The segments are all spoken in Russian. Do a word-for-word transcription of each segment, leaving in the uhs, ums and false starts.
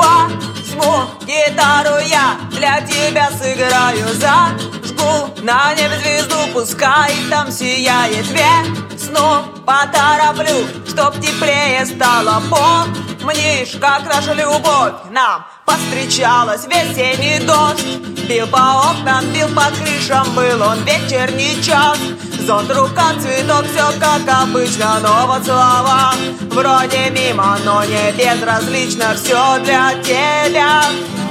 Возьму гитару я, для тебя сыграю, зажгу на небе звезду, пускай там сияет весну. Потороплю, чтоб теплее стало. Помнишь, как наша любовь нам повстречалась? Весенний дождь бил по окнам, бил по крышам, был он вечерний час. Зонт, рука, цветок, все как обычно, но вот слова вроде мимо, но не безразлично. Все для тебя.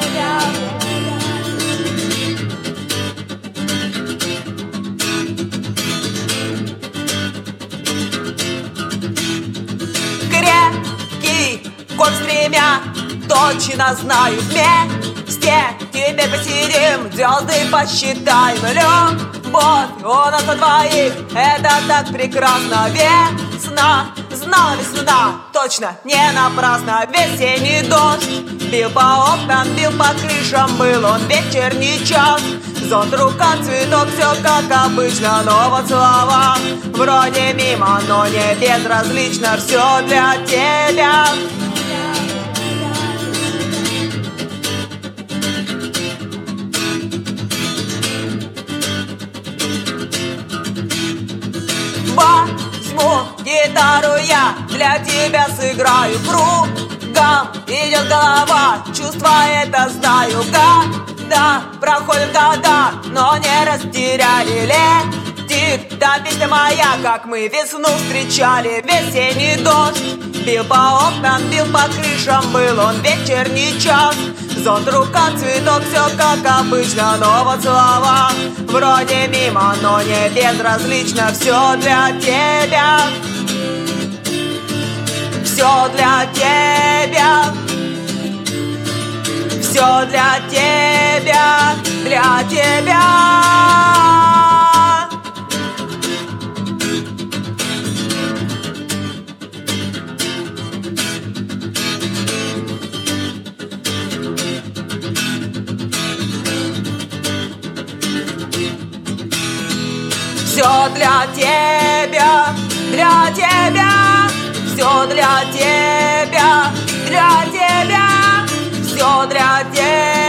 Крепкий год стремя, точно знаю, вместе теперь посидим, звезды посчитаем. Любовь у нас на двоих, это так прекрасно. Весна, знала весна, точно не напрасно. Весенний дождь бил по окнам, бил по крышам, был он вечерний час. Зонт, рука, цветок, все как обычно, но вот слова вроде мимо, но не безразлично. Все для тебя. Возьму гитару я, для тебя сыграю. Кругом идет голова, чувства это знаю. Года проходят года, но не растеряли. Летит та песня моя, как мы весну встречали. Весенний дождь бил по окнам, бил по крышам, был он вечерний час. Зонт, рука, цветок, все как обычно, но вот слова вроде мимо, но не безразлично. Все для тебя. Все для тебя. Все для тебя. Для тебя. Все для тебя, для тебя, все для тебя, для тебя, все для тебя.